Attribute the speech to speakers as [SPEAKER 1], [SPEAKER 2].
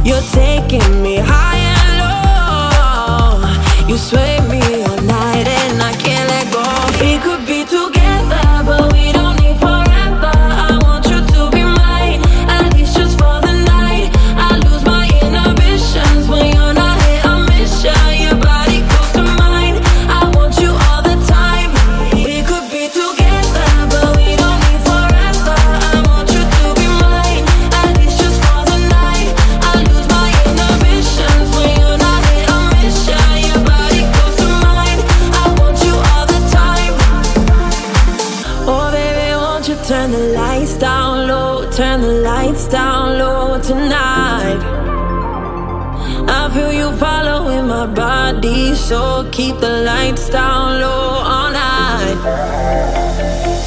[SPEAKER 1] You're taking me high and low. You sway me all night and I can't let go. We could be together, but we don't need forever. I want you to be mine, at least just for the night. I lose my inhibitions when you're not here. I miss you, your body close to mine. I want you all the time. We could be together, but we don't need forever. I want you to be mine, at least just for the night. I lose my inhibitions when you're not here. I miss you, your body close to mine. I want you all the time. Oh baby, won't you turn the lights down low, turn the lights down low tonight. I feel you following my body, so keep the lights down low all night.